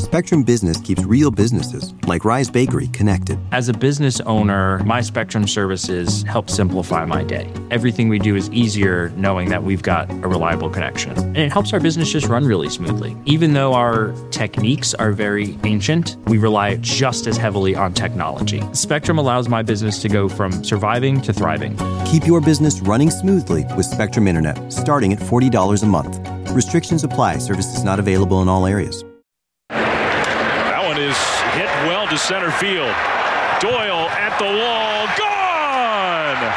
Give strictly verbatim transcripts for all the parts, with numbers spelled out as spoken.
Spectrum Business keeps real businesses, like Rise Bakery, connected. As a business owner, my Spectrum services help simplify my day. Everything we do is easier knowing that we've got a reliable connection. And it helps our business just run really smoothly. Even though our techniques are very ancient, we rely just as heavily on technology. Spectrum allows my business to go from surviving to thriving. Keep your business running smoothly with Spectrum Internet, starting at forty dollars a month. Restrictions apply. Services not available in all areas. That one is hit well to center field. Doyle at the wall. Gone!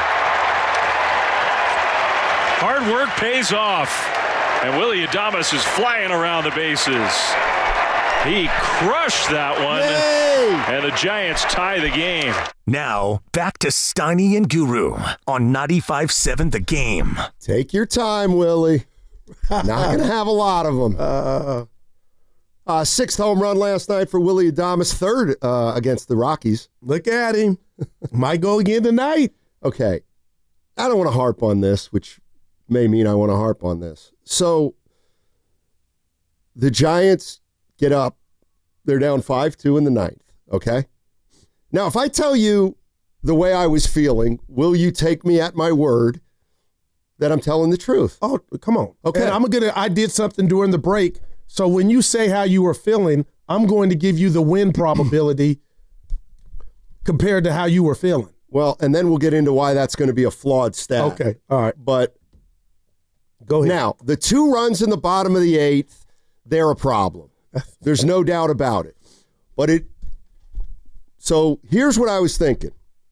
Hard work pays off. And Willy Adames is flying around the bases. He crushed that one. Yay! And the Giants tie the game. Now, back to Steiny and Guru on ninety-five seven The Game. Take your time, Willie. Not going to have a lot of them. Uh, uh, sixth home run last night for Willy Adames, third uh, against the Rockies. Look at him. Might go again tonight. Okay. I don't want to harp on this, which may mean I want to harp on this. So, the Giants get up. They're down five two in the ninth, okay? Now, if I tell you the way I was feeling, will you take me at my word that I'm telling the truth? Oh, come on. Okay. And I'm gonna. I did something during the break. So when you say how you were feeling, I'm going to give you the win probability compared to how you were feeling. Well, and then we'll get into why that's going to be a flawed stat. Okay. All right. But go ahead. Now, the two runs in the bottom of the eighth, they're a problem. There's no doubt about it. But it. So here's what I was thinking.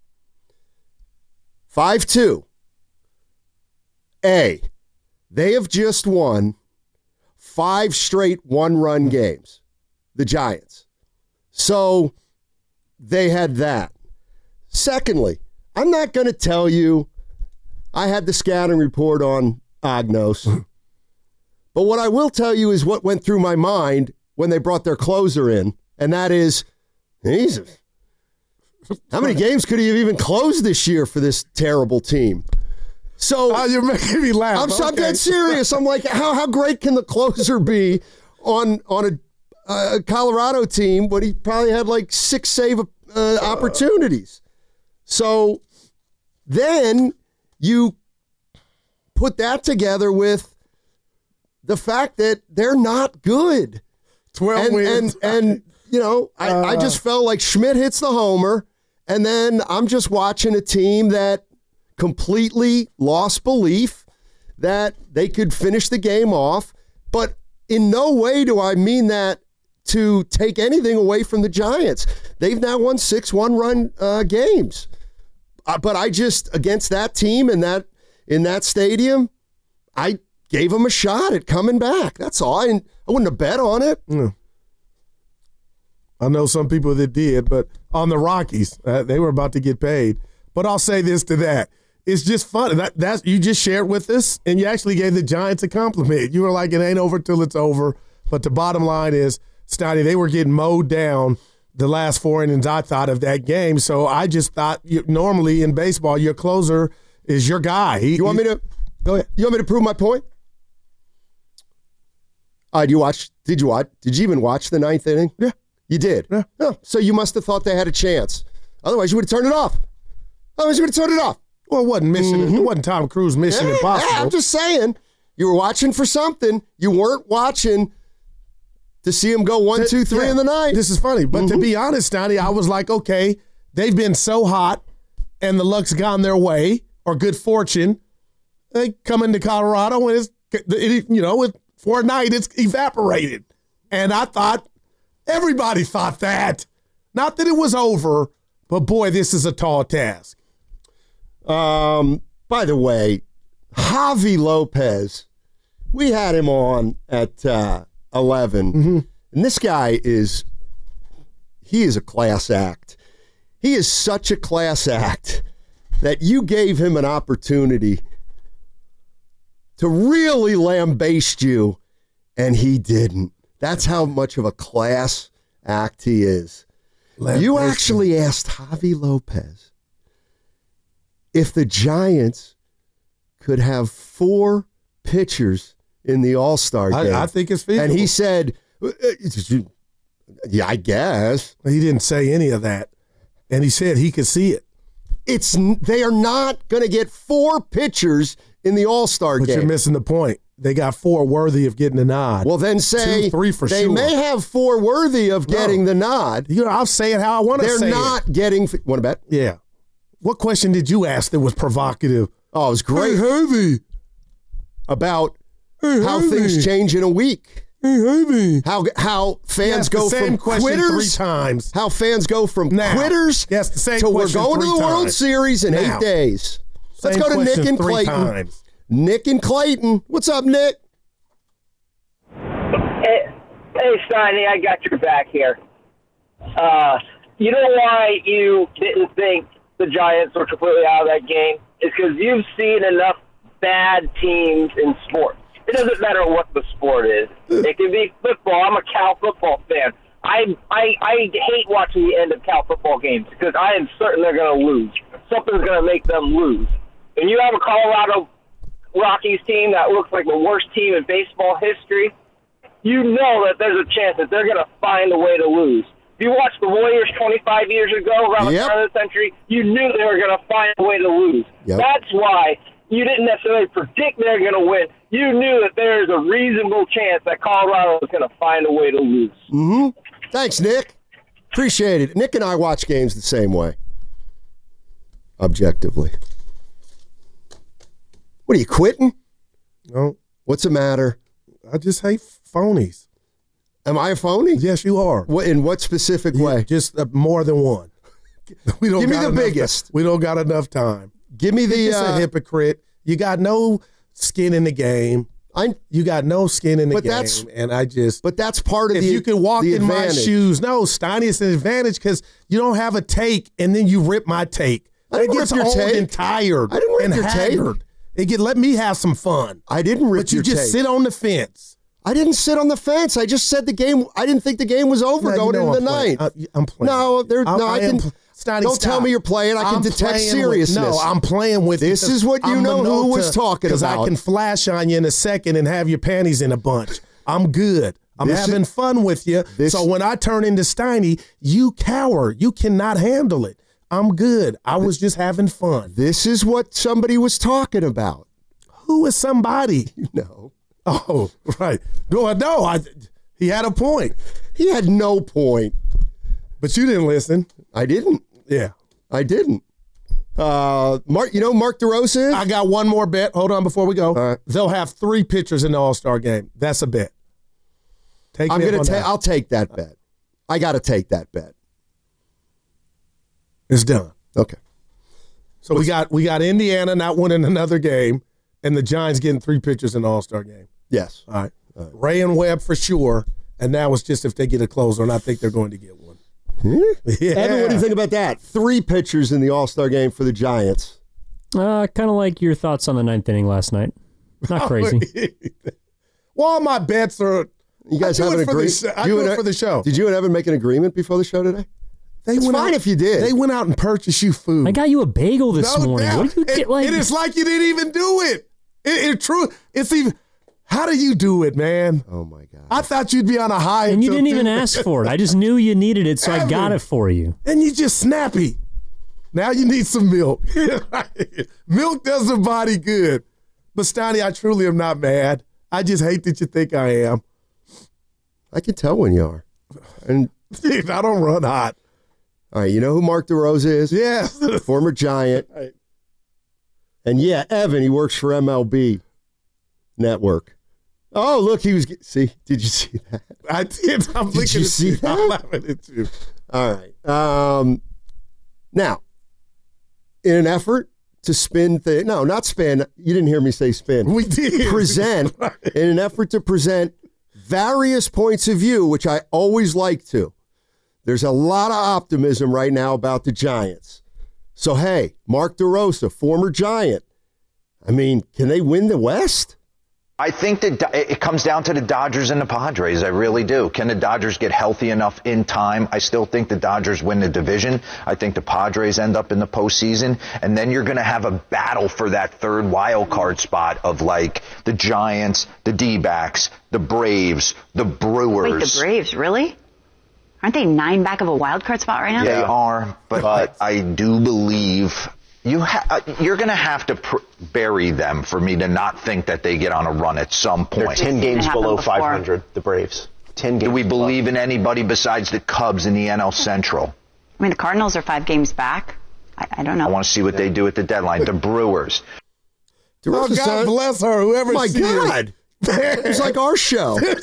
five two. A, they have just won five straight one-run games, the Giants. So they had that. Secondly, I'm not going to tell you I had the scouting report on Agnos, but what I will tell you is what went through my mind when they brought their closer in, and that is, Jesus, how many games could he have even closed this year for this terrible team? So oh, you're making me laugh. I'm, okay. I'm dead serious. I'm like, how how great can the closer be on on a, a Colorado team when he probably had like six save uh, opportunities? So then you put that together with the fact that they're not good. twelve and, wins. And, and you know, I, uh, I just felt like Schmidt hits the homer, and then I'm just watching a team that completely lost belief that they could finish the game off. But in no way do I mean that to take anything away from the Giants. They've now won six one-run uh, games. Uh, but I just, against that team and that in that stadium, I gave them a shot at coming back. That's all. I, didn't, I wouldn't have bet on it. Mm. I know some people that did, but on the Rockies, uh, they were about to get paid. But I'll say this to that. It's just fun. That, that's, you just shared with us, and you actually gave the Giants a compliment. You were like, it ain't over till it's over. But the bottom line is, Snotty, they were getting mowed down the last four innings I thought of that game. So I just thought, you, normally in baseball, your closer is your guy. He, you want he, me to go ahead? You want me to prove my point? Uh, you watch? Did you watch? Did you even watch the ninth inning? Yeah, you did. Yeah. Oh, so you must have thought they had a chance. Otherwise, you would have turned it off. Otherwise, you would have turned it off. Well, it wasn't mission. Mm-hmm. It wasn't Tom Cruise Mission yeah, Impossible. Yeah, I'm just saying. You were watching for something. You weren't watching to see him go one, two, three yeah, in the ninth. This is funny. But mm-hmm. to be honest, Donnie, I was like, okay, they've been so hot and the luck's gone their way, or good fortune. They come into Colorado and it's, it, you know, with for a night, it's evaporated. And I thought, everybody thought that. Not that it was over, but boy, this is a tall task. Um, by the way, Javi Lopez, we had him on at uh, eleven, mm-hmm. and this guy is, he is a class act. He is such a class act that you gave him an opportunity to really lambaste you, and he didn't. That's how much of a class act he is. Lambasting. You actually asked Javi Lopez if the Giants could have four pitchers in the All-Star game. I, I think it's feasible. And he said, Yeah, I guess. He didn't say any of that. And he said he could see it. It's They are not going to get four pitchers in the All-Star but game. But you're missing the point. They got four worthy of getting the nod. Well, then say Two, three for they sure. may have four worthy of No. getting the nod. You know, I'll say it how I want to They're say it. They're not getting – want to bet? Yeah. What question did you ask that was provocative? Oh, it was great. Hey, Heavy. About hey, how Heavy. things change in a week. Hey, Heavy. How how fans yes, go the same from question quitters three times. How fans go from now, quitters yes, the same to we're question going to three the World times. Series in now. eight days. Let's Same go to Nick question and three Clayton. Times. Nick and Clayton. What's up, Nick? Hey, hey, Steiny, I got your back here. Uh, you know why you didn't think the Giants were completely out of that game? It's because you've seen enough bad teams in sports. It doesn't matter what the sport is. It can be football. I'm a Cal football fan. I I, I hate watching the end of Cal football games because I am certain they're going to lose. Something's going to make them lose. And you have a Colorado Rockies team that looks like the worst team in baseball history. You know that there's a chance that they're going to find a way to lose. If you watched the Warriors twenty-five years ago, around Yep. the turn of the century, you knew they were going to find a way to lose. Yep. That's why you didn't necessarily predict they're going to win. You knew that there's a reasonable chance that Colorado was going to find a way to lose. Mm-hmm. Thanks, Nick. Appreciate it. Nick and I watch games the same way. Objectively. What are you, quitting? No. What's the matter? I just hate phonies. Am I a phony? Yes, you are. What, in what specific Yeah, way? just uh, more than one. We don't Give me got the enough biggest. ti- we don't got enough time. Give me the. You're just Uh, a hypocrite. You got no skin in the game. I. You got no skin in the But game. that's- and I just. But that's part of if the. you could walk the in my advantage. shoes, no, Steiny, it's an advantage because you don't have a take, and then you rip my take. I didn't it gets rip your old take. and tired. I didn't rip and your take. haggard. It get let me have some fun. I didn't rip But you your just tape. sit on the fence. I didn't sit on the fence. I just said the game. I didn't think the game was over Now, going you know into the I'm playing. ninth. Uh, I'm playing. No, there. I- No, I, I can. am pl- Steiny, don't stop. tell me you're playing. I can I'm detect playing seriousness. With, no, I'm playing with This you is what you I'm know who Minota, was talking Because about. I can flash on you in a second and have your panties in a bunch. I'm good. I'm This having is- fun with you. this- So when I turn into Steiny, you cower. You cannot handle it. I'm good. I was just having fun. This is what somebody was talking about. Who is somebody? You know, Oh, right. No, no. I, he had a point, he had no point. but you didn't listen. I didn't. Yeah. I didn't. Uh, Mark, you know who Mark DeRosa is? I got one more bet. Hold on before we go. All right. They'll have three pitchers in the All-Star game. That's a bet. Take I'm me up gonna on take. that. I'll take that bet. I got to take that bet. It's done. Okay. So we got we got Indiana not winning another game, and the Giants getting three pitchers in the All-Star game. Yes. All right. Ray and Webb for sure, and now it's just if they get a closer, and I think they're going to get one. Yeah. Evan, what do you think about that? Three pitchers in the All-Star game for the Giants. Uh, kind of like your thoughts on the ninth inning last night. Not crazy. Well, all my bets are. You guys I do have an it for the agreement. show. I do it for the show. Did you and Evan make an agreement before the show today? They It's went fine out, if you did. They went out and purchased you food. I got you a bagel this No morning. doubt. What do you It- get? Like, it is like you didn't even do it. It, it true. It's even. How do you do it, man? Oh my God! I thought you'd be on a high, and you until didn't even Tuesday. ask for it. I just knew you needed it, so I got Evan. it for you. And you just snappy. Now you need some milk. Milk does the body good. But Steiny, I truly am not mad. I just hate that you think I am. I can tell when you are. And Dude, I don't run hot. all right, you know who Mark DeRosa is? Yeah. Former Giant. Right. And yeah, Evan, he works for M L B Network. Oh, look, he was. See, did you see that? I did. I'm Did looking you at see you. that? I'm laughing at you. All right. Um, now, in an effort to spin things, no, not spin. You didn't hear me say spin. We did. Present, in an effort to present various points of view, which I always like to. There's a lot of optimism right now about the Giants. So, hey, Mark DeRosa, former Giant. I mean, can they win the West? I think that it comes down to the Dodgers and the Padres. I really do. Can the Dodgers get healthy enough in time? I still think the Dodgers win the division. I think the Padres end up in the postseason. And then you're going to have a battle for that third wild card spot of like the Giants, the D-backs, the Braves, the Brewers. Wait, the Braves, really? Aren't they nine back of a wild card spot right now? They are, but, but I do believe you ha- you're going to have to pr- bury them for me to not think that they get on a run at some point. They're ten games below five hundred, the Braves. ten games Do we believe below. in anybody besides the Cubs in the N L Central? I mean, the Cardinals are five games back. I, I don't know. I want to see what they do at the deadline. The Brewers. Oh, God bless her, whoever My she God. is. It's like our show. Dude,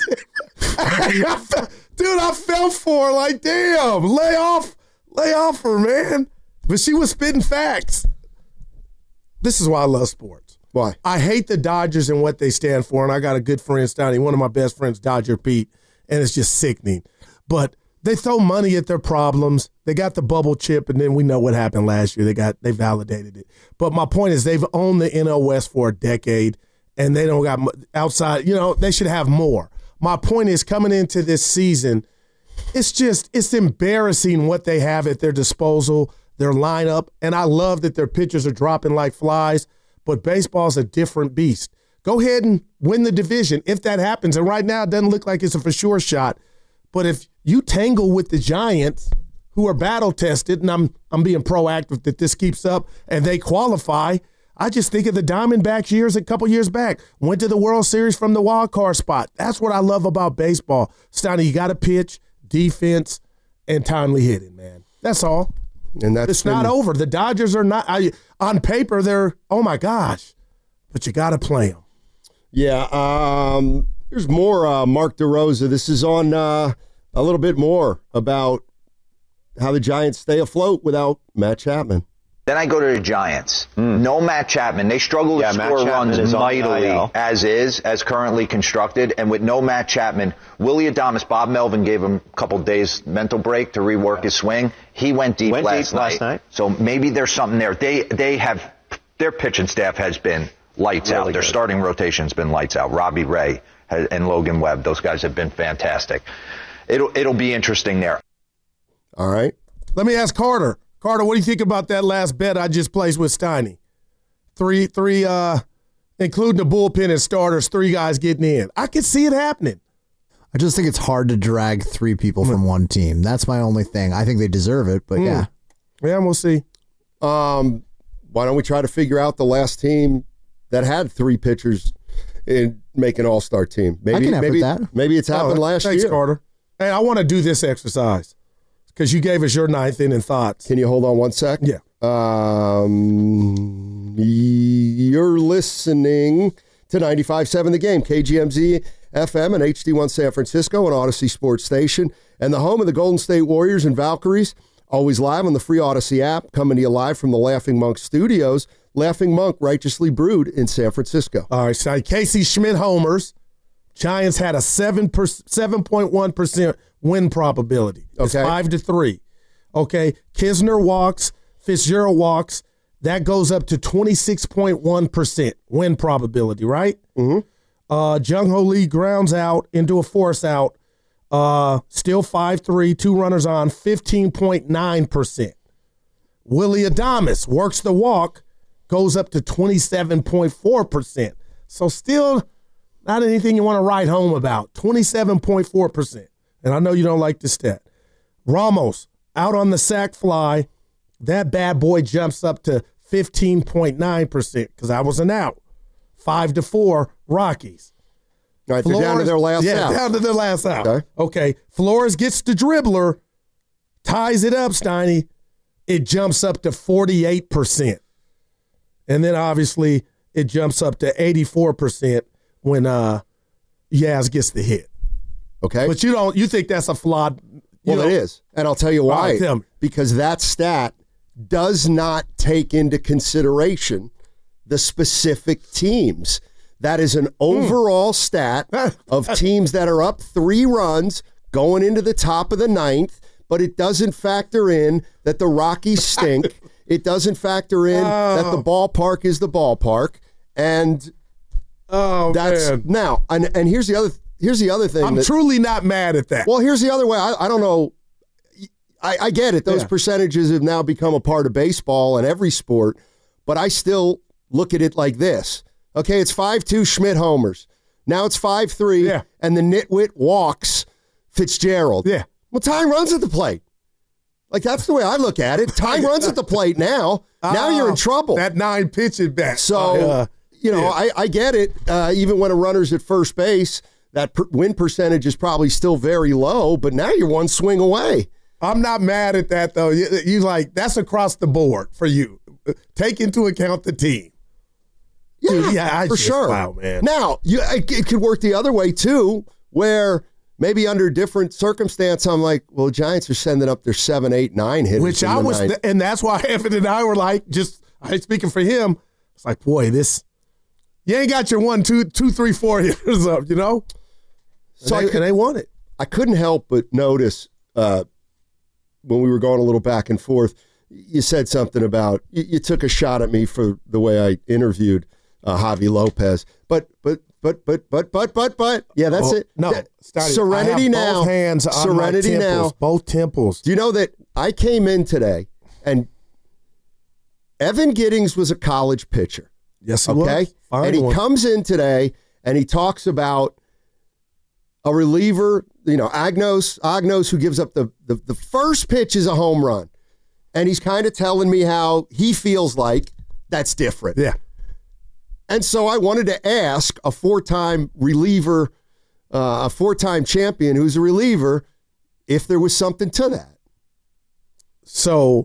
I fell for her like, damn, lay off, lay off her, man. But she was spitting facts. This is why I love sports. Why? I hate the Dodgers and what they stand for, and I got a good friend, Stoney, one of my best friends, Dodger Pete, and it's just sickening. But they throw money at their problems. They got the bubble chip, and then we know what happened last year. They got they validated it. But my point is they've owned the N L West for a decade, and they don't got outside. You know, they should have more. My point is coming into this season, it's just it's embarrassing what they have at their disposal, their lineup, and I love that their pitchers are dropping like flies, but baseball's a different beast. Go ahead and win the division if that happens, and right now it doesn't look like it's a for sure shot. But if you tangle with the Giants, who are battle-tested, and I'm I'm being proactive that this keeps up, and they qualify, I just think of the Diamondbacks years, a couple years back, went to the World Series from the wild card spot. That's what I love about baseball. Stoney, you got to pitch, defense, and timely hitting, man. That's all. And that's It's not been- over. The Dodgers are not, I, on paper, they're, oh, my gosh, but you got to play them. Yeah, um, there's more uh, Mark DeRosa. This is on uh, a little bit more about how the Giants stay afloat without Matt Chapman. Then I go to the Giants. Mm. No Matt Chapman. They struggle Yeah, to Matt score Chapman runs is on the mightily I L. as is, as currently constructed. And with no Matt Chapman, Willie Adames, Bob Melvin gave him a couple days mental break to rework his swing. He went deep, Went last, deep night. last night. So maybe there's something there. They they have their pitching staff has been lights Really out. Their good. starting rotation's been lights out. Robbie Ray has, and Logan Webb, those guys have been fantastic. It'll it'll be interesting there. All right. Let me ask Carter. Carter, what do you think about that last bet I just placed with Steiny? Three, three, uh, including the bullpen and starters, three guys getting in. I could see it happening. I just think it's hard to drag three people from one team. That's my only thing. I think they deserve it, but Mm. yeah. Yeah, we'll see. Um, why don't we try to figure out the last team that had three pitchers and make an all-star team? Maybe, I can effort maybe, that. maybe it's happened Oh, last thanks, year. Carter. Hey, I want to do this exercise because you gave us your ninth inning thoughts. Can you hold on one sec? Yeah. Um, you're listening to ninety-five point seven The Game, K G M Z F M and H D one San Francisco, an Odyssey Sports Station, and the home of the Golden State Warriors and Valkyries. Always live on the free Odyssey app, coming to you live from the Laughing Monk Studios. Laughing Monk, righteously brewed in San Francisco. All right, so Casey Schmidt homers. Giants had a seven seven point one percent win probability. It's Okay. five to three. Okay, Kisner walks, Fitzgerald walks. That goes up to twenty-six point one percent win probability, right? Mm-hmm. Uh, Jung Ho Lee grounds out into a force out. Uh, still five three, two runners on, fifteen point nine percent. Willie Adames works the walk, goes up to twenty-seven point four percent. So still not anything you want to write home about, twenty-seven point four percent. And I know you don't like this stat. Ramos, out on the sac fly, that bad boy jumps up to fifteen point nine percent because I wasn't out. Five to four, Rockies. All right, they're down to Flores- their last yeah, out. down to their last out. Okay. Okay. Flores gets the dribbler, ties it up, Steiny. It jumps up to forty-eight percent. And then obviously it jumps up to eighty-four percent when uh, Yaz gets the hit. Okay. But you don't you think that's a flawed you Well, know- it is. And I'll tell you All why. right, tell me. Because that stat does not take into consideration the specific teams. That is an overall stat of teams that are up three runs going into the top of the ninth, but it doesn't factor in that the Rockies stink. It doesn't factor in that the ballpark is the ballpark. And Oh that's man. now, and, and here's the other here's the other thing. I'm that, truly not mad at that. Well, here's the other way. I, I don't know. I, I get it. Those Yeah. percentages have now become a part of baseball and every sport, but I still look at it like this. Okay, it's five two Schmidt homers. Now it's five three, Yeah. and the nitwit walks Fitzgerald. Yeah. Well, Ty runs at the plate. Like, that's the way I look at it. Ty runs at the plate now. Now uh, you're in trouble. That nine pitch at bat. So, uh, you know, yeah. I, I get it. Uh, even when a runner's at first base, that per- win percentage is probably still very low, but now you're one swing away. I'm not mad at that, though. You, you like, that's across the board for you. Take into account the team. Yeah, Dude, yeah I for just, sure. Wow, man. Now, you, it, it could work the other way, too, where maybe under different circumstance, I'm like, well, the Giants are sending up their seven, eight, nine hitters. Which I was, th- and that's why Evan and I were like, just I speaking for him. It's like, boy, this you ain't got your one, two, two, three, four hitters up, you know. So and, I they, could, and they won it. I couldn't help but notice uh, when we were going a little back and forth, you said something about you, you took a shot at me for the way I interviewed uh, Javi Lopez, but but. But but but but but but yeah, that's oh, it. No, that, Stoddy, serenity I have now. Both hands on serenity my temples, now. Both temples. Do you know that I came in today and Evan Giddings was a college pitcher? Yes, he okay? was. Fine and he one. comes in today and he talks about a reliever, you know, Agnos, Agnos, who gives up the the, the first pitch is a home run, and he's kind of telling me how he feels like that's different. Yeah. And so I wanted to ask a four-time reliever, uh, a four-time champion who's a reliever, if there was something to that. So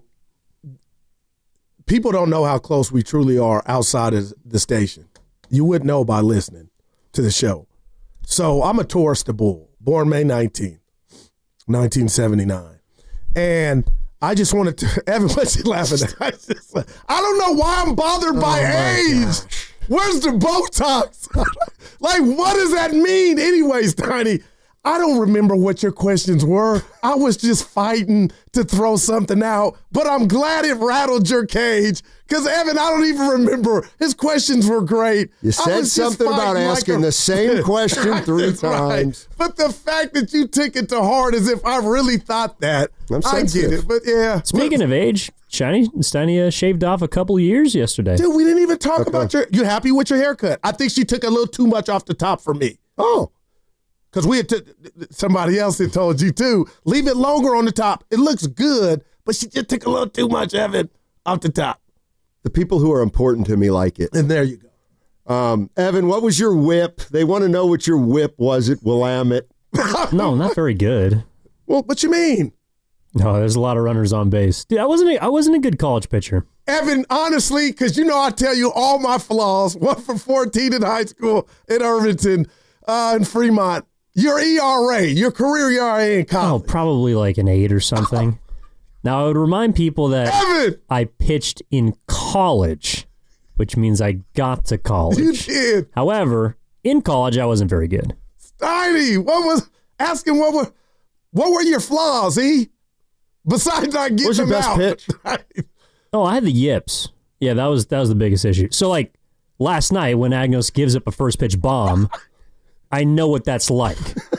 people don't know how close we truly are outside of the station. You wouldn't know by listening to the show. So I'm a Taurus the Bull, born May nineteenth, nineteen seventy-nine. And I just wanted to, Evan, what's he laughing at? I, just, I don't know why I'm bothered by oh age. Gosh. Where's the Botox? Like, what does that mean anyways, Tiny? I don't remember what your questions were. I was just fighting to throw something out, but I'm glad it rattled your cage because, Evan, I don't even remember. His questions were great. You said something about asking like a, the same question three times. Right. But the fact that you took it to heart as if I really thought that, I'm I get it. But, yeah. Speaking of age, Shiny, Steiny uh, shaved off a couple years yesterday. Dude, we didn't even talk okay. about your – you happy with your haircut? I think she took a little too much off the top for me. Oh. Because we had t- somebody else had told you too. Leave it longer on the top. It looks good, but she just took a little too much of it off the top. The people who are important to me like it. And there you go. Um, Evan, what was your whip? They want to know what your whip was at Willamette. No, not very good. Well, what you mean? No, there's a lot of runners on base. Dude, I wasn't a, I wasn't a good college pitcher. Evan, honestly, because you know I tell you all my flaws. One for fourteen in high school in Irvington uh, and Fremont. Your E R A, your career E R A in college. Oh, probably like an eight or something. Now, I would remind people that Evan! I pitched in college, which means I got to college. You did. However, in college, I wasn't very good. Steiny, what was, asking what were, what were your flaws, E? Besides not getting What's your them best out. pitch? Oh, I had the yips. Yeah, that was that was the biggest issue. So, like, last night when Agnos gives up a first pitch bomb, I know what that's like,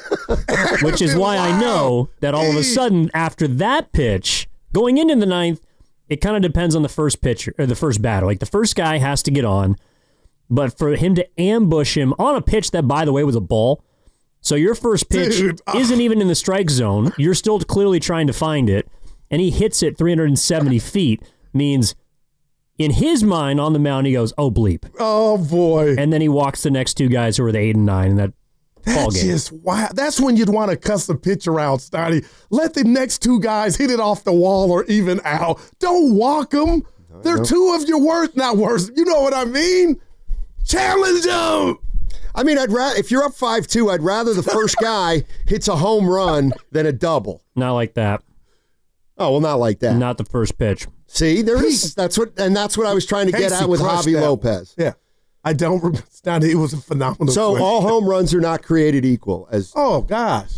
which is why wow. I know that all of a sudden after that pitch, going into the ninth, it kind of depends on the first pitcher or the first batter. Like the first guy has to get on, but for him to ambush him on a pitch that, by the way, was a ball. So your first pitch Dude, uh, isn't even in the strike zone. You're still clearly trying to find it, and he hits it three hundred seventy feet, means in his mind on the mound, he goes, oh, bleep. Oh, boy. And then he walks the next two guys who are the eight and nine in that ball That's game. just wow. That's when you'd want to cuss the pitch around, Stoddy. Let the next two guys hit it off the wall or even out. Don't walk them. They're two of your worst, not worst. You know what I mean? Challenge them. I mean, I'd ra- if you're up five two, I'd rather the first guy hits a home run than a double. Not like that. Oh, well, not like that. Not the first pitch. See, there is. That's what, and that's what I was trying to get Casey at with crushed Javi that. Lopez. Yeah. I don't remember. It was a phenomenal So question. all home runs are not created equal. As Oh, gosh.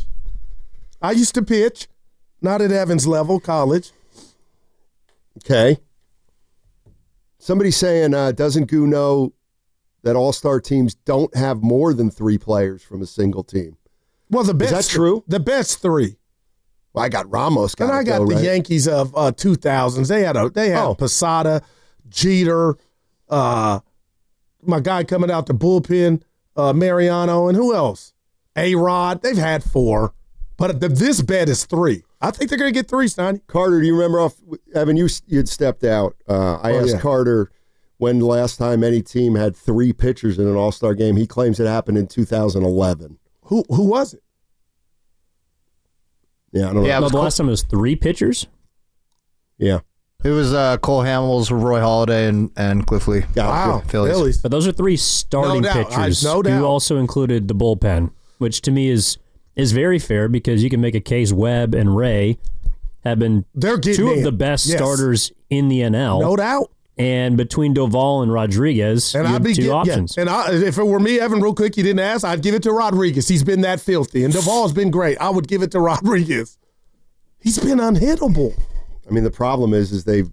I used to pitch, not at Evans level, college. Okay. Somebody saying, uh, doesn't Goo know that all-star teams don't have more than three players from a single team? Well, the best. Is that true? The best three. Well, I got Ramos. And I got go, the right? Yankees of uh, two thousands. They had a they had Oh. Posada, Jeter, uh, my guy coming out the bullpen, uh, Mariano, and who else? A-Rod. They've had four. But the, this bet is three. I think they're going to get three, Steiny. Carter, do you remember off Evan? You you'd stepped out. Uh, I Oh, asked yeah. Carter when the last time any team had three pitchers in an All Star game. He claims it happened in two thousand eleven. Who who was it? Yeah, I don't know. Yeah, it No, was the Cole, last time it was three pitchers. Yeah, it was uh, Cole Hamels, Roy Halladay, and, and Cliff Lee. Wow, Phillies. Phillies. But those are three starting No doubt. pitchers. I- no doubt. You also included the bullpen, which to me is is very fair because you can make a case Webb and Ray have been They're getting two in. of the best Yes. starters in the N L. No doubt. And between Doval and Rodriguez, And you I'd have be two get- options. Yeah. And I, if it were me, Evan, real quick, you didn't ask, I'd give it to Rodriguez. He's been that filthy. And Duvall's been great. I would give it to Rodriguez. He's been unhittable. I mean the problem is is they, you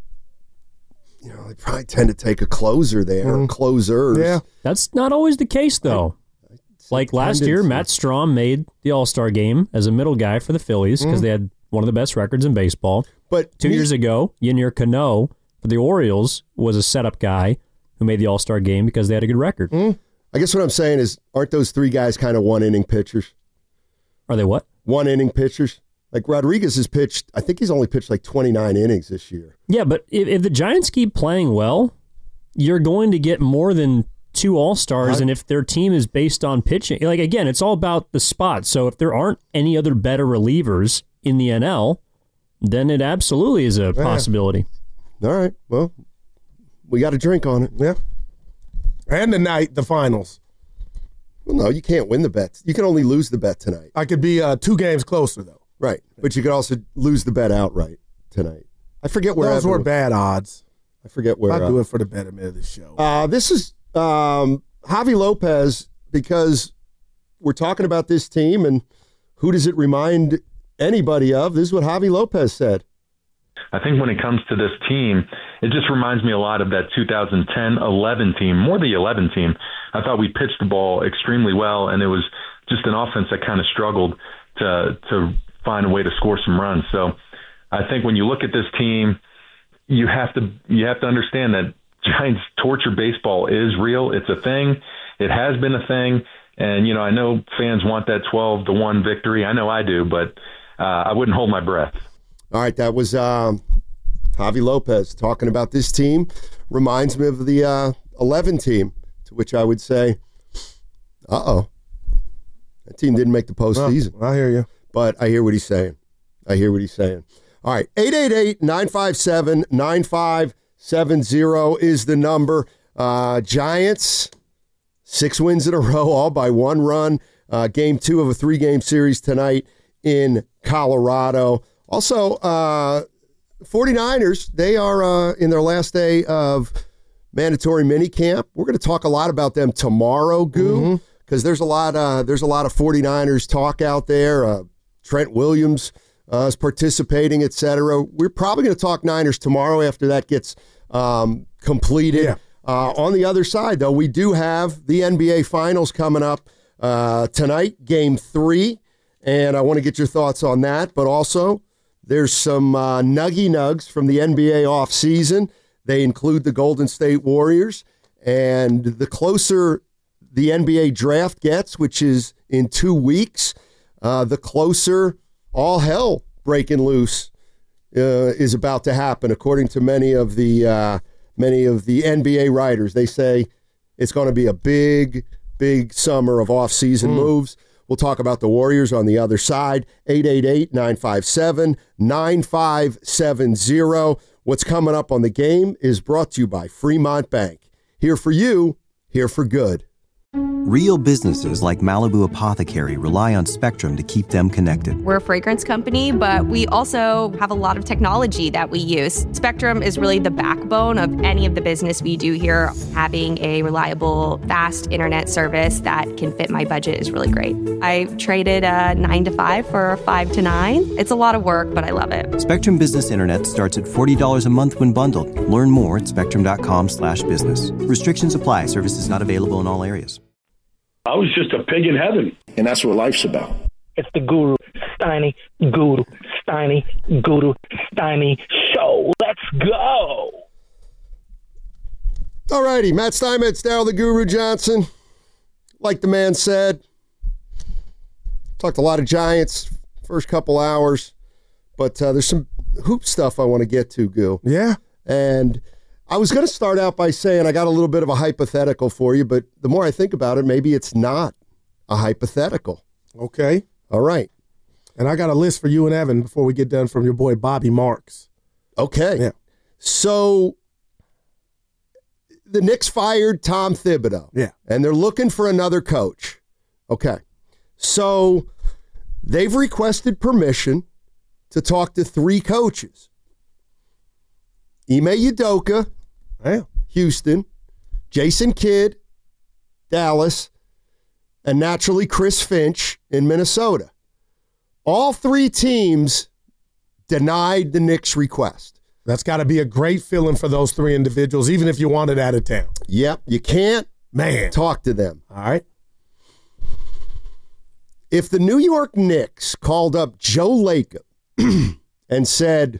know, they probably tend to take a closer there, Mm. closers. Yeah. That's not always the case, though. Like last year, tendency. Matt Strahm made the All-Star game as a middle guy for the Phillies because they had one of the best records in baseball. But Two me- years ago, Yennier Cano for the Orioles was a setup guy who made the All-Star game because they had a good record. I guess what I'm saying is, aren't those three guys kind of one inning pitchers? Are they what? One inning pitchers. Like Rodriguez has pitched. I think he's only pitched like twenty-nine innings this year. Yeah, but if, if the Giants keep playing well, you're going to get more than two All-Stars, and if their team is based on pitching, like again, it's all about the spot. So if there aren't any other better relievers in the N L, then it absolutely is a possibility. All right. Well, we got a drink on it. Yeah. And tonight, the finals. Well, no, you can't win the bet. You can only lose the bet tonight. I could be uh, two games closer, though. Right. But you could also lose the bet outright tonight. I forget where. Those were bad odds. I forget where. I uh, do it for the betterment of the show. Uh, this is um, Javi Lopez, because we're talking about this team and who does it remind anybody of? This is what Javi Lopez said. I think when it comes to this team, it just reminds me a lot of that two thousand ten eleven team, more the eleven team. I thought we pitched the ball extremely well, and it was just an offense that kind of struggled to to find a way to score some runs. So I think when you look at this team, you have to you have to understand that Giants torture baseball is real. It's a thing. It has been a thing. And, you know, I know fans want that twelve to one victory. I know I do, but uh, I wouldn't hold my breath. All right, that was um, Javi Lopez talking about this team. Reminds me of the uh, eleven team, to which I would say, uh-oh, that team didn't make the postseason. Well, I hear you. But I hear what he's saying. I hear what he's saying. All right, eight eight eight, nine five seven, nine five seven zero is the number. Uh, Giants, six wins in a row, all by one run. Uh, game two of a three-game series tonight in Colorado. Also, uh, 49ers, they are uh, in their last day of mandatory minicamp. We're going to talk a lot about them tomorrow, Goo, because mm-hmm. there's a lot uh, there's a lot of 49ers talk out there. Uh, Trent Williams uh, is participating, et cetera. We're probably going to talk Niners tomorrow after that gets um, completed. Yeah. Uh, on the other side, though, we do have the N B A Finals coming up uh, tonight, Game three, and I want to get your thoughts on that. But also, there's some uh, nuggy nugs from the N B A offseason. They include the Golden State Warriors, and the closer the N B A draft gets, which is in two weeks, uh, the closer all hell breaking loose uh, is about to happen, according to many of the uh, many of the N B A writers. They say it's going to be a big, big summer of off-season mm. moves. We'll talk about the Warriors on the other side. eight eight eight, nine five seven, nine five seven zero. What's coming up on the game is brought to you by Fremont Bank. Here for you, here for good. Real businesses like Malibu Apothecary rely on Spectrum to keep them connected. We're a fragrance company, but we also have a lot of technology that we use. Spectrum is really the backbone of any of the business we do here. Having a reliable, fast internet service that can fit my budget is really great. I traded a nine to five for a five to nine. It's a lot of work, but I love it. Spectrum Business Internet starts at forty dollars a month when bundled. Learn more at spectrum.com slash business. Restrictions apply. Services not available in all areas. I was just a pig in heaven. And that's what life's about. It's the Guru Steiny Guru Steiny Guru Steiny show. Let's go. All righty, Matt Steinmetz, Daryl the Guru Johnson. Like the man said, Talked a lot of Giants first couple hours, but uh, there's some hoop stuff I want to get to, Goo. Yeah. And I was going to start out by saying I got a little bit of a hypothetical for you, but the more I think about it, maybe it's not a hypothetical. Okay. All right. And I got a list for you and Evan before we get done from your boy Bobby Marks. Okay. Yeah. So the Knicks fired Tom Thibodeau. Yeah. And they're looking for another coach. Okay. So they've requested permission to talk to three coaches. Ime Udoka, yeah. Houston, Jason Kidd, Dallas, and naturally Chris Finch in Minnesota. All three teams denied the Knicks' request. That's got to be a great feeling for those three individuals, even if you wanted out of town. Yep, you can't Man. talk to them. All right. If the New York Knicks called up Joe Lacob and said,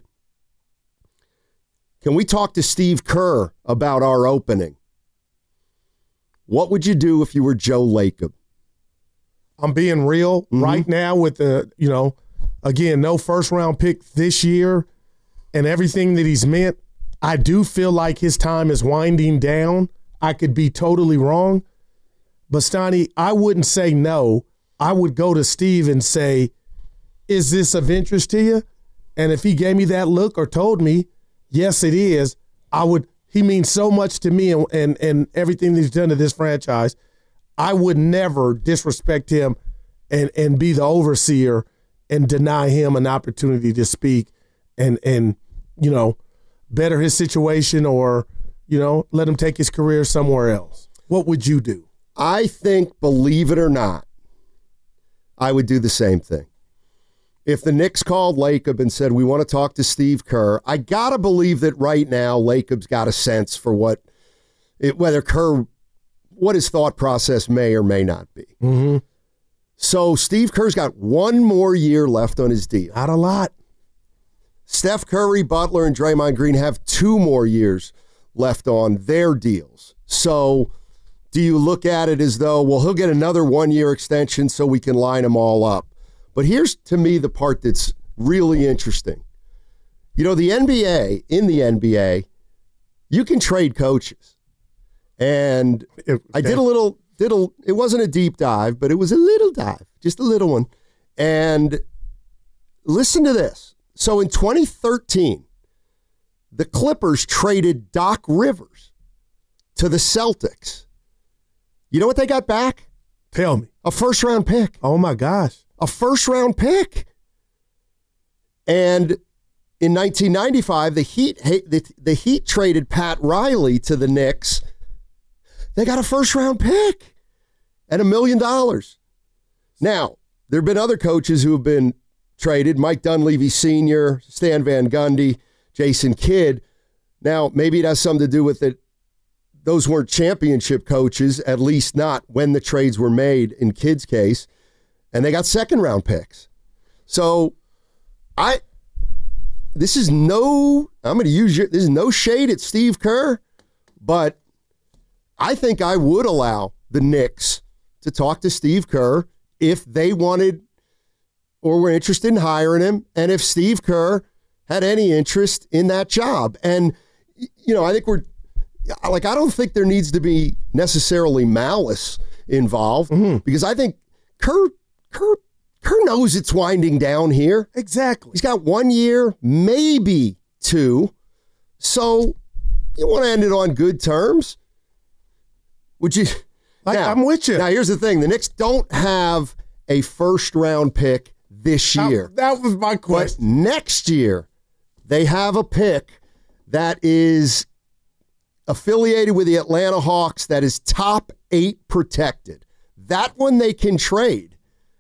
can we talk to Steve Kerr about our opening? What would you do if you were Joe Lacob? I'm being real mm-hmm. right now with the, you know, again, no first round pick this year and everything that he's meant. I do feel like his time is winding down. I could be totally wrong. But Steiny, I wouldn't say no. I would go to Steve and say, is this of interest to you? And if he gave me that look or told me, yes, it is, I would, he means so much to me and, and, and everything that he's done to this franchise. I would never disrespect him and, and be the overseer and deny him an opportunity to speak and, and, you know, better his situation or, you know, let him take his career somewhere else. What would you do? I think, believe it or not, I would do the same thing. If the Knicks called Lacob and said, we want to talk to Steve Kerr, I got to believe that right now Lacob's got a sense for what, it, whether Kerr, what his thought process may or may not be. Mm-hmm. So Steve Kerr's got one more year left on his deal. Not a lot. Steph Curry, Butler, and Draymond Green have two more years left on their deals. So do you look at it as though, well, he'll get another one-year extension so we can line them all up? But here's, to me, the part that's really interesting. You know, the N B A, in the N B A, you can trade coaches. And okay. I did a little, did a, it wasn't a deep dive, but it was a little dive, just a little one. And listen to this. So in twenty thirteen, the Clippers traded Doc Rivers to the Celtics. You know what they got back? Tell me. A first-round pick. Oh, my gosh. A first-round pick. And in nineteen ninety-five, the Heat the, the Heat traded Pat Riley to the Knicks. They got a first-round pick and a million dollars. Now, there have been other coaches who have been traded. Mike Dunleavy Senior, Stan Van Gundy, Jason Kidd. Now, maybe it has something to do with it. Those weren't championship coaches, at least not when the trades were made in Kidd's case. And they got second-round picks. So, I, this is no, I'm going to use your, this is no shade at Steve Kerr, but I think I would allow the Knicks to talk to Steve Kerr if they wanted or were interested in hiring him, and if Steve Kerr had any interest in that job. And, you know, I think we're, like, I don't think there needs to be necessarily malice involved, mm-hmm. because I think Kerr, Kerr, Kerr knows it's winding down here. Exactly. He's got one year, maybe two. So you want to end it on good terms? Would you? Like, now, I'm with you. Now, here's the thing. The Knicks don't have a first-round pick this year. That, that was my question. But next year, they have a pick that is affiliated with the Atlanta Hawks that is top eight protected. That one they can trade.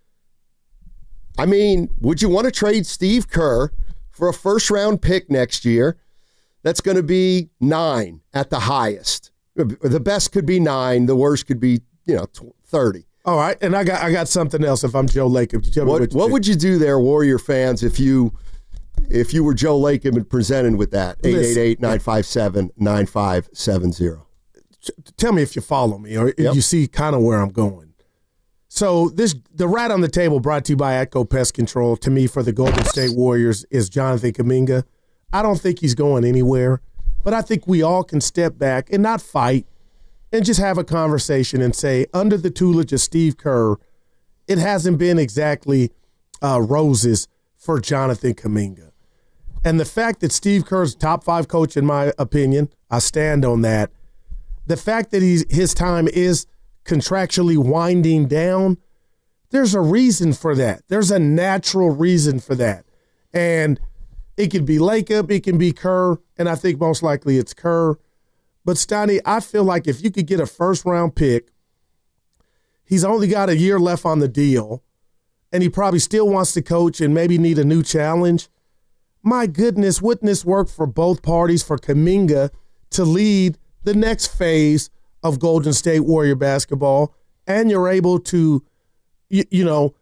I mean, would you want to trade Steve Kerr for a first-round pick next year that's going to be nine at the highest? The best could be nine. The worst could be, you know, thirty. All right, and I got I got something else. If I'm Joe Lacob, you tell me what, what, you what do. would you do there, Warrior fans, if you if you were Joe Lacob and presented with that? eight eight eight, nine five seven, nine five seven zero. Tell me if you follow me or if yep. you see kind of where I'm going. So this the rat on the table brought to you by Atco Pest Control, to me, for the Golden State Warriors, is Jonathan Kuminga. I don't think he's going anywhere, but I think we all can step back and not fight and just have a conversation and say, under the tutelage of Steve Kerr, it hasn't been exactly uh, roses for Jonathan Kuminga. And the fact that Steve Kerr's top five coach, in my opinion, I stand on that. The fact that he's, his time is contractually winding down, there's a reason for that. There's a natural reason for that. And it could be Lacob, it can be Kerr, and I think most likely it's Kerr. But Steiny, I feel like if you could get a first-round pick, he's only got a year left on the deal, and he probably still wants to coach and maybe need a new challenge. My goodness, wouldn't this work for both parties, for Kuminga to lead the next phase of Golden State Warrior basketball, and you're able to, you, you know,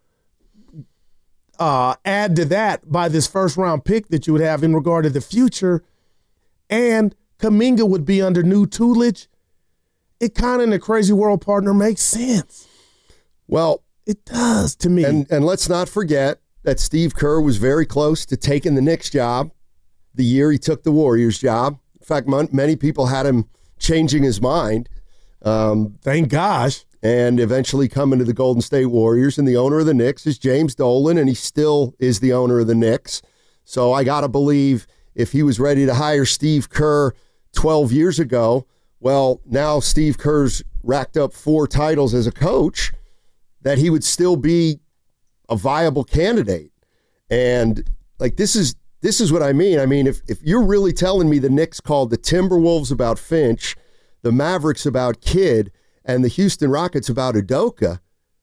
uh, add to that by this first-round pick that you would have in regard to the future, and Kuminga would be under new tutelage. It kind of, in the crazy world, partner, makes sense. Well, it does to me. And, and let's not forget that Steve Kerr was very close to taking the Knicks job the year he took the Warriors job. In fact, many people had him changing his mind. Um, Thank gosh. And eventually coming to the Golden State Warriors. And the owner of the Knicks is James Dolan, and he still is the owner of the Knicks. So I got to believe if he was ready to hire Steve Kerr twelve years ago, well, now Steve Kerr's racked up four titles as a coach, that he would still be a viable candidate. And like, this is this is what I mean. I mean, if, if you're really telling me the Knicks called the Timberwolves about Finch, the Mavericks about Kidd, and the Houston Rockets about Udoka,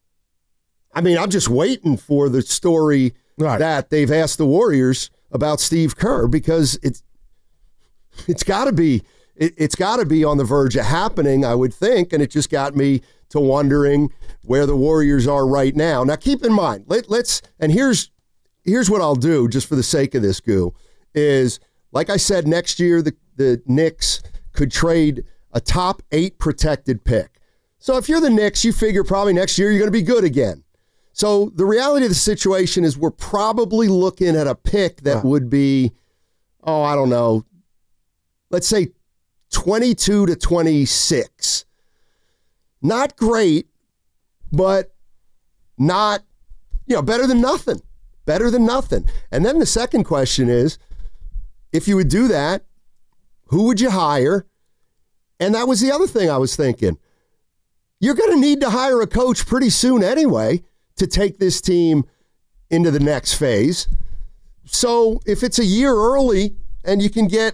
I mean, I'm just waiting for the story right. that they've asked the Warriors about Steve Kerr, because it's it's got to be it, it's got to be on the verge of happening, I would think, and it just got me to wondering where the Warriors are right now. Now, keep in mind, let, let's and here's here's what I'll do just for the sake of this, Goo, is like I said, next year the the Knicks could trade a top eight protected pick. So if you're the Knicks, you figure probably next year you're going to be good again. So the reality of the situation is we're probably looking at a pick that wow. would be, oh, I don't know, let's say twenty-two to twenty-six. Not great, but not, you know, better than nothing. Better than nothing. And then the second question is, if you would do that, who would you hire? And that was the other thing I was thinking. You're going to need to hire a coach pretty soon anyway to take this team into the next phase. So if it's a year early and you can get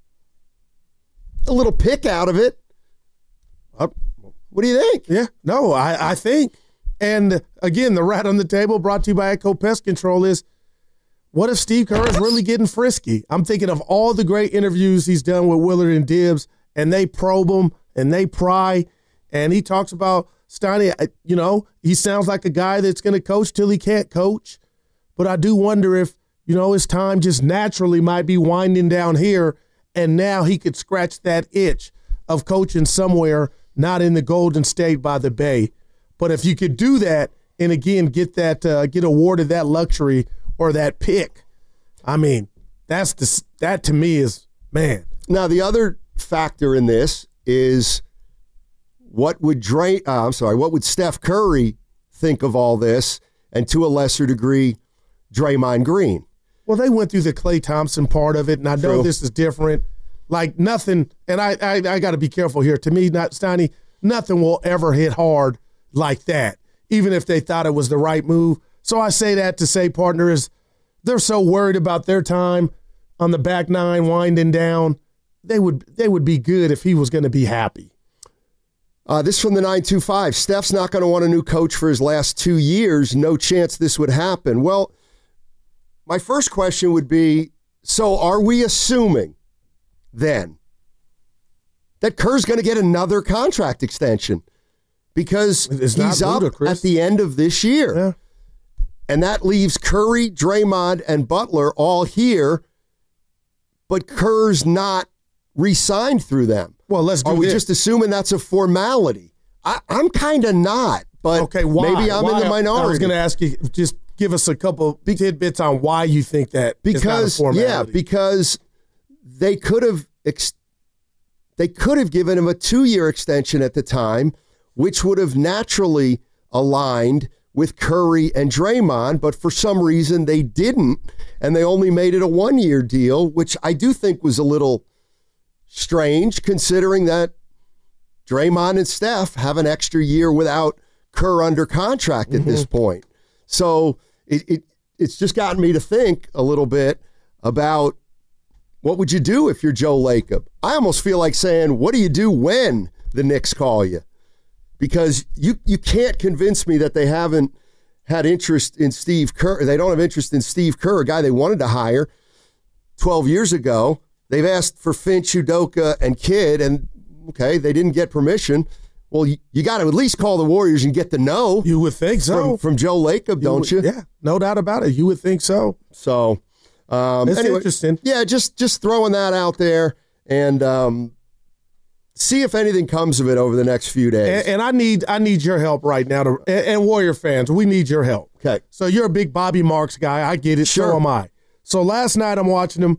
a little pick out of it, uh, what do you think? Yeah, no, I, I think. And again, the rat on the table brought to you by Atco Pest Control is, what if Steve Kerr is really getting frisky? I'm thinking of all the great interviews he's done with Willard and Dibbs, and they probe him and they pry, and he talks about Steiny, you know, he sounds like a guy that's going to coach till he can't coach. But I do wonder if, you know, his time just naturally might be winding down here, and now he could scratch that itch of coaching somewhere not in the Golden State by the Bay. But if you could do that and, again, get that, uh, get awarded that luxury or that pick, I mean, that's the, that to me is, man. Now, the other factor in this is what would Dray, uh, I'm sorry, what would Steph Curry think of all this, and to a lesser degree, Draymond Green? Well, they went through the Klay Thompson part of it, and I know True. this is different. Like nothing, and I I, I got to be careful here. To me, not Steiny, nothing will ever hit hard like that, even if they thought it was the right move. So I say that to say, partner, is they're so worried about their time on the back nine winding down. They would they would be good if he was going to be happy. Uh, this from the nine two five. Steph's not going to want a new coach for his last two years. No chance this would happen. Well, my first question would be, so are we assuming then that Kerr's going to get another contract extension? Because he's up at the end of this year. Yeah. And that leaves Curry, Draymond, and Butler all here, but Kerr's not re-signed through them. Well, let's do Are we this. just assuming that's a formality? I, I'm kind of not, but okay, why? maybe I'm why? in the minority. I was going to ask you, just give us a couple tidbits on why you think that because is not a yeah, formality. because they could have ex- they could have given him a two-year extension at the time, which would have naturally aligned with Curry and Draymond, but for some reason they didn't, and they only made it a one-year deal, which I do think was a little strange considering that Draymond and Steph have an extra year without Kerr under contract at mm-hmm. this point. So it, it it's just gotten me to think a little bit about what would you do if you're Joe Lacob? I almost feel like saying, what do you do when the Knicks call you? Because you, you can't convince me that they haven't had interest in Steve Kerr. They don't have interest in Steve Kerr, a guy they wanted to hire twelve years ago. They've asked for Finch, Udoka, and Kidd, and okay, they didn't get permission. Well, you, you got to at least call the Warriors and get the no. You would think so. From, from Joe Lacob, don't you? Would, you? Yeah, no doubt about it. You would think so. So, um, it's anyway, interesting. Yeah, just just throwing that out there and um, see if anything comes of it over the next few days. And, and I need I need your help right now. To, and, and Warrior fans, we need your help. Okay. So you're a big Bobby Marks guy. I get it. Sure. So am I. So last night I'm watching him.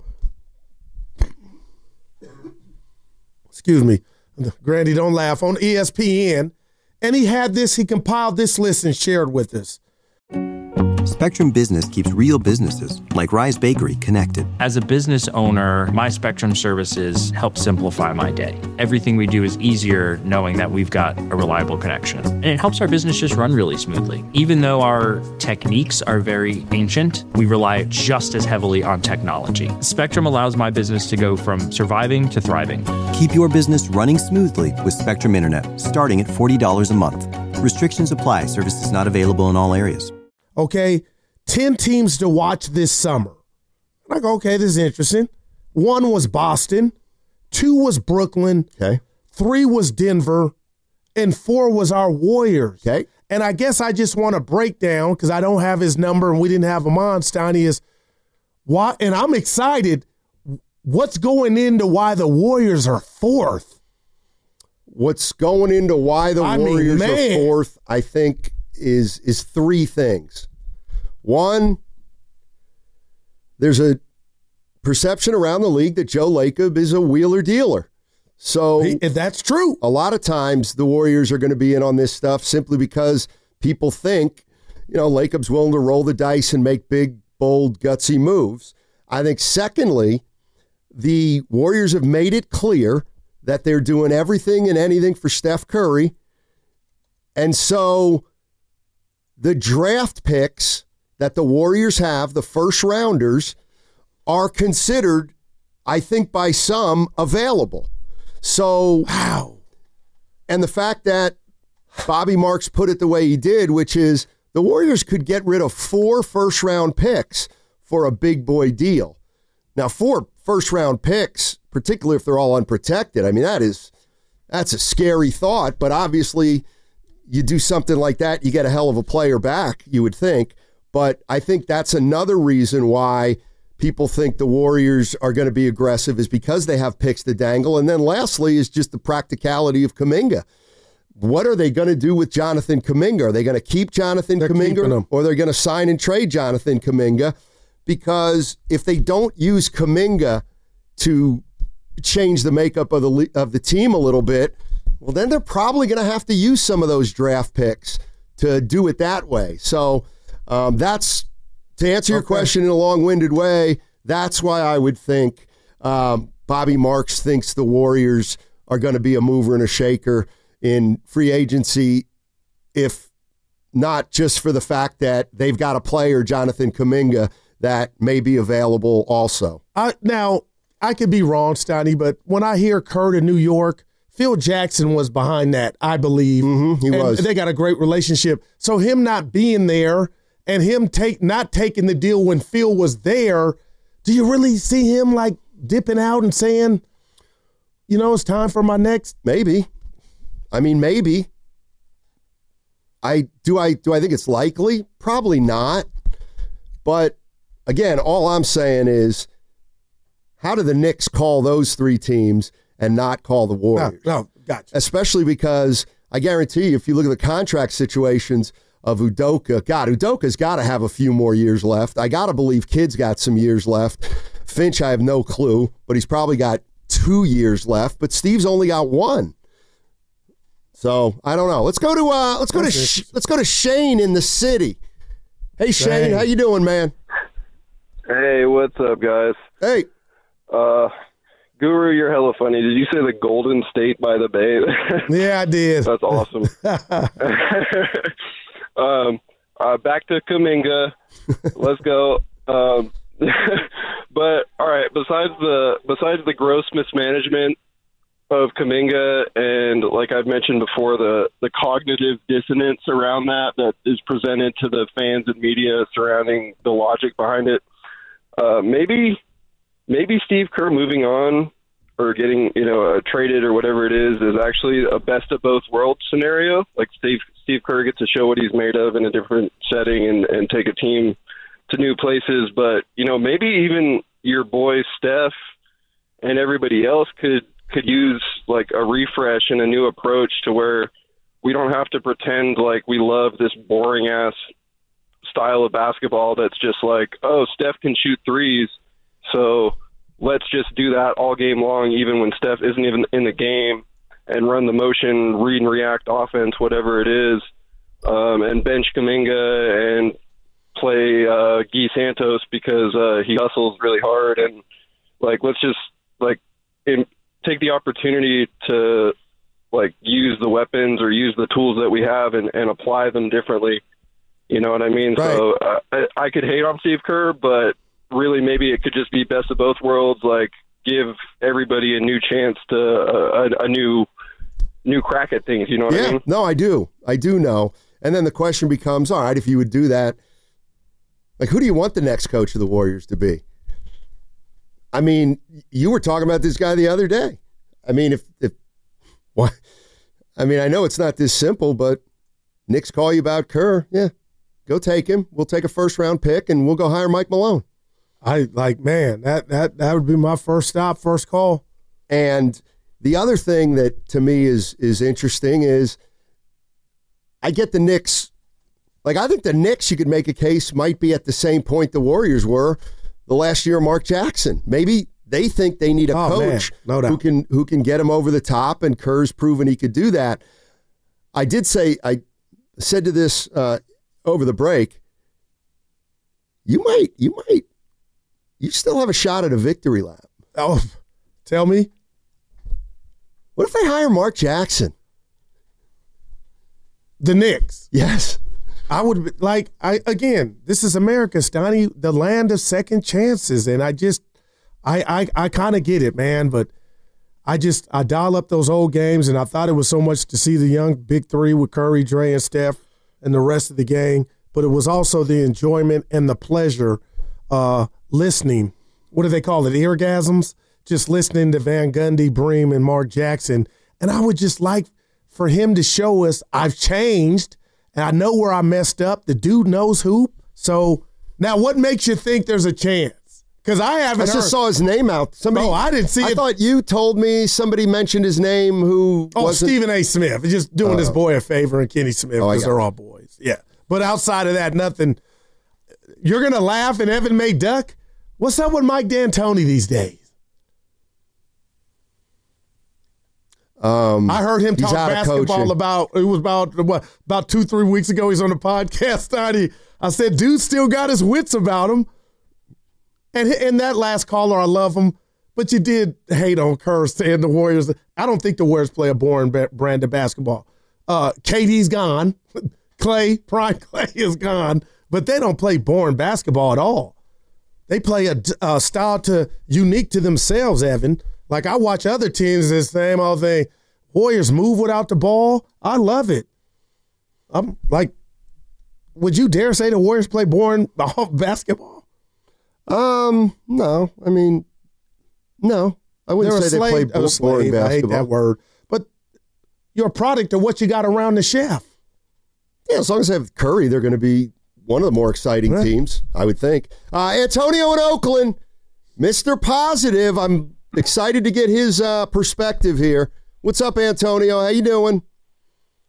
Excuse me. Grandy, don't laugh. On E S P N. And he had this, he compiled this list and shared with us. Spectrum Business keeps real businesses, like Rise Bakery, connected. As a business owner, my Spectrum services help simplify my day. Everything we do is easier knowing that we've got a reliable connection. And it helps our business just run really smoothly. Even though our techniques are very ancient, we rely just as heavily on technology. Spectrum allows my business to go from surviving to thriving. Keep your business running smoothly with Spectrum Internet, starting at forty dollars a month. Restrictions apply. Services not available in all areas. Okay, ten teams to watch this summer. And I go, okay, this is interesting. One was Boston, two was Brooklyn, okay, three was Denver, and four was our Warriors. Okay. And I guess I just want to break down, because I don't have his number and we didn't have him on, Steiny, is why, and I'm excited, what's going into why the Warriors are fourth? What's going into why the I Warriors mean, are fourth, I think, is is three things. One, there's a perception around the league that Joe Lacob is a wheeler dealer. So if that's true, a lot of times the Warriors are going to be in on this stuff simply because people think, you know, Lacob's willing to roll the dice and make big, bold, gutsy moves. I think secondly, the Warriors have made it clear that they're doing everything and anything for Steph Curry. And so the draft picks that the Warriors have, the first rounders, are considered, I think by some, available. So, wow. And the fact that Bobby Marks put it the way he did, which is the Warriors could get rid of four first-round picks for a big boy deal. Now, four first-round picks, particularly if they're all unprotected, I mean, that is, that's a scary thought, but obviously you do something like that, you get a hell of a player back, you would think. But I think that's another reason why people think the Warriors are going to be aggressive is because they have picks to dangle. And then lastly is just the practicality of Kuminga. What are they going to do with Jonathan Kuminga? Are they going to keep Jonathan They're Kuminga or they're going to sign and trade Jonathan Kuminga? Because if they don't use Kuminga to change the makeup of the of the team a little bit, well, then they're probably going to have to use some of those draft picks to do it that way. So um, that's, to answer your okay. question in a long-winded way, that's why I would think um, Bobby Marks thinks the Warriors are going to be a mover and a shaker in free agency, if not just for the fact that they've got a player, Jonathan Kuminga, that may be available also. I, now, I could be wrong, Steiny, but when I hear Kurt in New York, Phil Jackson was behind that, I believe. Mm-hmm, he and was. They got a great relationship. So him not being there and him take not taking the deal when Phil was there, do you really see him like dipping out and saying, you know, it's time for my next? Maybe. I mean, maybe. I do I do I think it's likely? Probably not. But again, all I'm saying is, how do the Knicks call those three teams and not call the Warriors? No, no, gotcha. Especially because I guarantee you, if you look at the contract situations of Udoka, God, Udoka's got to have a few more years left. I got to believe Kid's got some years left. Finch, I have no clue, but he's probably got two years left. But Steve's only got one. So I don't know. Let's go to uh, let's go to Sh- let's go to Shane in the city. Hey Shane, how you doing, man? Hey, what's up, guys? Hey, uh, Guru, you're hella funny. Did you say the Golden State by the Bay? Yeah, I did. That's awesome. um, uh, back to Kuminga. Let's go. Um, but all right. Besides the besides the gross mismanagement of Kuminga, and like I've mentioned before, the, the cognitive dissonance around that that is presented to the fans and media surrounding the logic behind it. Uh, maybe maybe Steve Kerr moving on or getting, you know, uh, traded or whatever it is is actually a best of both worlds scenario. Like Steve Steve Kerr gets to show what he's made of in a different setting and, and take a team to new places. But, you know, maybe even your boy Steph and everybody else could could use like a refresh and a new approach to where we don't have to pretend like we love this boring ass style of basketball that's just like, oh, Steph can shoot threes, so let's just do that all game long, even when Steph isn't even in the game, and run the motion, read and react offense, whatever it is, um, and bench Kuminga and play uh, Guy Santos because uh, he hustles really hard. And like, let's just like in, take the opportunity to like use the weapons or use the tools that we have and, and apply them differently. You know what I mean? Right. So uh, I, I could hate on Steve Kerr, but really maybe it could just be best of both worlds. Like give everybody a new chance to uh, a, a new new crack at things. You know what yeah, I mean? No, I do. I do know. And then the question becomes, all right, if you would do that, like who do you want the next coach of the Warriors to be? I mean, you were talking about this guy the other day. I mean, if, if what? I mean, I know it's not this simple, but Knicks call you about Kerr. Yeah, go take him. We'll take a first round pick and we'll go hire Mike Malone. I like, man, that, that, that would be my first stop, first call. And the other thing that to me is, is interesting is I get the Knicks. Like, I think the Knicks, you could make a case, might be at the same point the Warriors were the last year of Mark Jackson. Maybe they think they need a oh, coach no who can who can get him over the top, and Kerr's proven he could do that. I did say, I said to this uh, over the break, you might, you might, you still have a shot at a victory lap. Oh, tell me. What if they hire Mark Jackson? The Knicks. Yes. I would like, I again, this is America, Stoney, the land of second chances. And I just, I I, I kind of get it, man. But I just, I dial up those old games, and I thought it was so much to see the young big three with Curry, Dre, and Steph and the rest of the gang. But it was also the enjoyment and the pleasure uh, listening. What do they call it? Eargasms? Just listening to Van Gundy, Bream, and Mark Jackson. And I would just like for him to show us I've changed. And I know where I messed up. The dude knows hoop. So now what makes you think there's a chance? Because I haven't I heard. just saw his name out. Somebody, oh, I didn't see I it. I thought you told me somebody mentioned his name who Oh, wasn't. Stephen A. Smith. Just doing Uh, his boy a favor, and Kenny Smith, Oh, I because got they're it. all boys. Yeah. But outside of that, nothing. You're going to laugh and Evan May duck? What's up with Mike D'Antoni these days? Um, I heard him he's talk out of basketball coaching. about, it was about, what, about two, three weeks ago. He's on the podcast. I, I said, dude still got his wits about him. And, and that last caller, I love him. But you did hate on Kerr saying the Warriors. I don't think the Warriors play a boring ba- brand of basketball. Uh, K D's gone. Clay, Prime Clay is gone. But they don't play boring basketball at all. They play a, a style to unique to themselves, Evan. Like, I watch other teams the same old thing. Warriors move without the ball. I love it. I'm like, would you dare say the Warriors play boring basketball? Um, no. I mean, no. I wouldn't They're a say they play slave- bo- a slave. boring I hate basketball. that word. But you're a product of what you got around the chef. Yeah, as long as they have Curry, they're going to be one of the more exciting Right. teams, I would think. Uh, Antonio in Oakland, Mister Positive. I'm excited to get his uh, perspective here. What's up, Antonio? How you doing?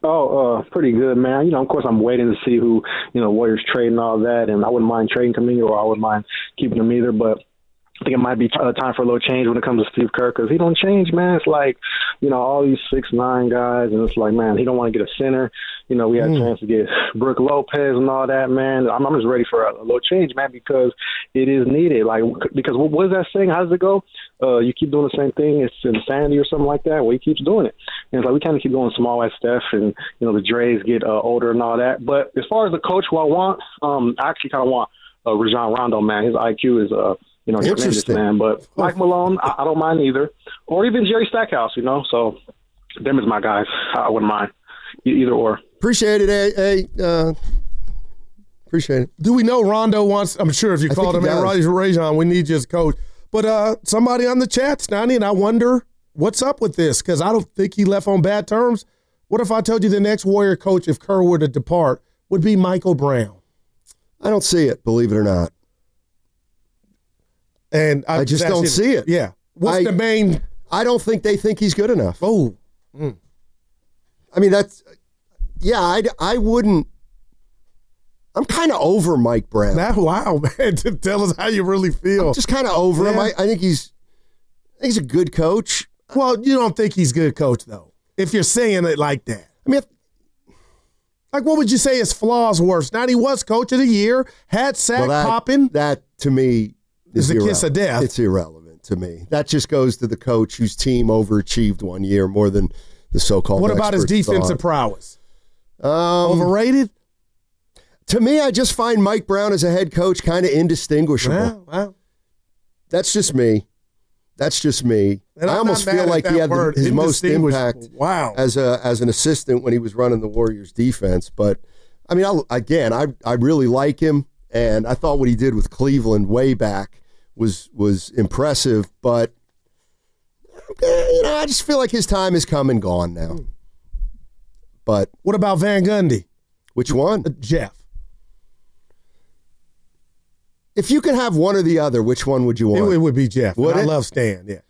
Oh, uh, pretty good, man. You know, of course, I'm waiting to see who, you know, Warriors trade and all that, and I wouldn't mind trading Kuminga, or I wouldn't mind keeping him either, but I think it might be uh, time for a little change when it comes to Steve Kerr, because he don't change, man. It's like, you know, all these six nine guys, and it's like, man, he don't want to get a center. You know, we had mm. a chance to get Brook Lopez and all that, man. I'm, I'm just ready for a, a little change, man, because it is needed. Like, because what, what is that saying? How does it go? Uh, you keep doing the same thing, it's insanity or something like that. Well, he keeps doing it. And it's like we kind of keep going small at Steph, and, you know, the Dre's get uh, older and all that. But as far as the coach who I want, um, I actually kind of want uh, Rajon Rondo, man. His I Q is uh, – you know, tremendous, man. But Mike Malone, I, I don't mind either. Or even Jerry Stackhouse, you know. So them is my guys. I wouldn't mind either or. Appreciate it, hey, hey, uh, appreciate it. Do we know Rondo wants, I'm sure if you I called him, man, Rajon, we need you as coach. But uh, somebody on the chat, Stoney, and I wonder what's up with this, because I don't think he left on bad terms. What if I told you the next Warrior coach, if Kerr were to depart, would be Michael Brown? I don't see it, believe it or not. And I, I just don't see it. Yeah. What's I, the main? I don't think they think he's good enough. Oh. Mm. I mean, that's, yeah, I, I wouldn't. I'm kind of over Mike Brown. That, wow, man. Tell us how you really feel. I'm just kind of over yeah. him. I, I think he's I think he's a good coach. Well, you don't think he's a good coach, though, if you're saying it like that. I mean, if, like, what would you say his flaws were? Now, he was coach of the year, had sack well, that, popping. That, to me, is a kiss of death. It's irrelevant to me. That just goes to the coach whose team overachieved one year more than the so-called. What about his defensive thought. prowess? Um, Overrated? To me, I just find Mike Brown as a head coach kind of indistinguishable. Well, well. That's just me. That's just me. And I I'm almost not mad feel at like that he had the, word, his most impact wow. as a as an assistant when he was running the Warriors defense. But I mean, I, again, I I really like him, and I thought what he did with Cleveland way back was was impressive. But you know, I just feel like his time has come and gone now. But what about Van Gundy? Which one? Uh, Jeff. If you could have one or the other, which one would you want? It, it would be Jeff. Would I it? love Stan, yeah.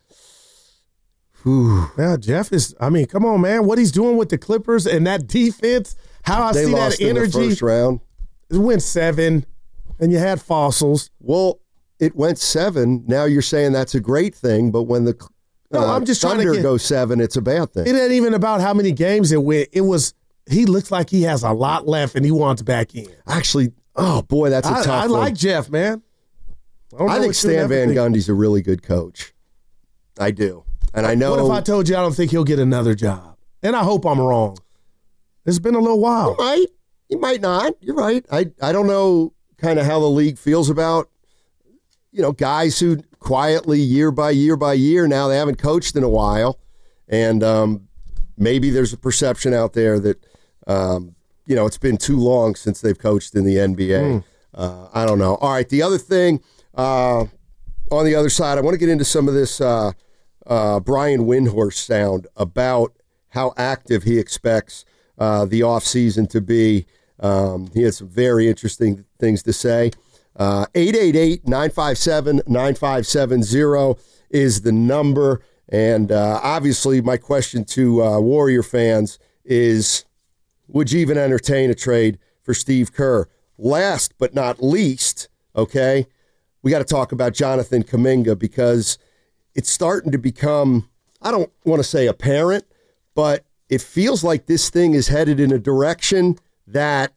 Whew. Yeah, Jeff is, I mean, come on, man. What he's doing with the Clippers and that defense, how I they see lost that energy. In the first round. It went seven, and you had fossils. Well, it went seven. Now you're saying that's a great thing, but when the no, uh, I'm just Thunder trying to get, goes seven, it's a bad thing. It ain't even about how many games it went. It was, he looks like he has a lot left, and he wants back in. Actually, oh, boy, that's a I, tough I one. like Jeff, man. I, I think Stan Van Gundy's a really good coach. I do. And I know. What if I told you I don't think he'll get another job? And I hope I'm wrong. It's been a little while. He might. He might not. You're right. I, I don't know kind of how the league feels about, you know, guys who quietly year by year by year now they haven't coached in a while. And um, maybe there's a perception out there that, um, you know, it's been too long since they've coached in the N B A. Mm. Uh, I don't know. All right. The other thing uh, on the other side, I want to get into some of this uh, uh, Brian Windhorst sound about how active he expects uh, the offseason to be. Um, he had some very interesting things to say. Uh, eight eight eight, nine five seven, nine five seven zero is the number. And uh, obviously my question to uh, Warrior fans is, would you even entertain a trade for Steve Kerr? Last but not least, okay, we got to talk about Jonathan Kuminga because it's starting to become, I don't want to say apparent, but it feels like this thing is headed in a direction that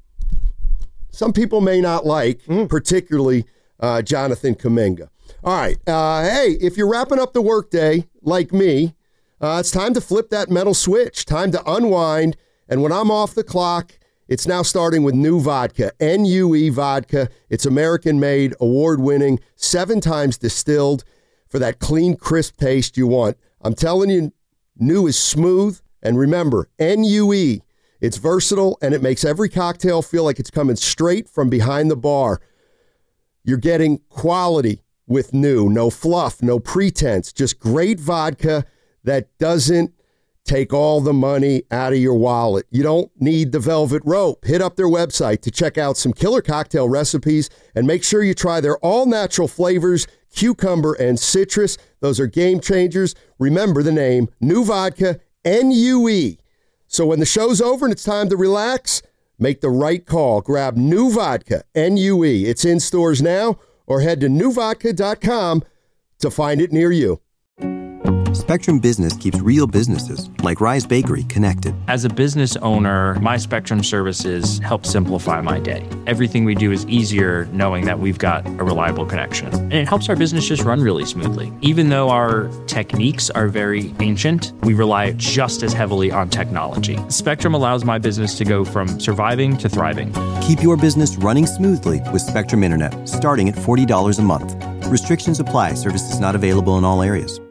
some people may not like, mm. particularly uh, Jonathan Kuminga. All right. Uh, hey, if you're wrapping up the workday like me, uh, it's time to flip that metal switch. Time to unwind. And when I'm off the clock, it's now starting with new vodka, N U E vodka. It's American-made, award-winning, seven times distilled for that clean, crisp taste you want. I'm telling you, new is smooth. And remember, N U E, it's versatile, and it makes every cocktail feel like it's coming straight from behind the bar. You're getting quality with new. No fluff, no pretense, just great vodka that doesn't take all the money out of your wallet. You don't need the velvet rope. Hit up their website to check out some killer cocktail recipes and make sure you try their all-natural flavors, cucumber and citrus. Those are game changers. Remember the name, New Vodka, N U E. So when the show's over and it's time to relax, make the right call. Grab New Vodka, N U E. It's in stores now, or head to new vodka dot com to find it near you. Spectrum Business keeps real businesses, like Rise Bakery, connected. As a business owner, my Spectrum services help simplify my day. Everything we do is easier knowing that we've got a reliable connection. And it helps our business just run really smoothly. Even though our techniques are very ancient, we rely just as heavily on technology. Spectrum allows my business to go from surviving to thriving. Keep your business running smoothly with Spectrum Internet, starting at forty dollars a month. Restrictions apply. Services not available in all areas.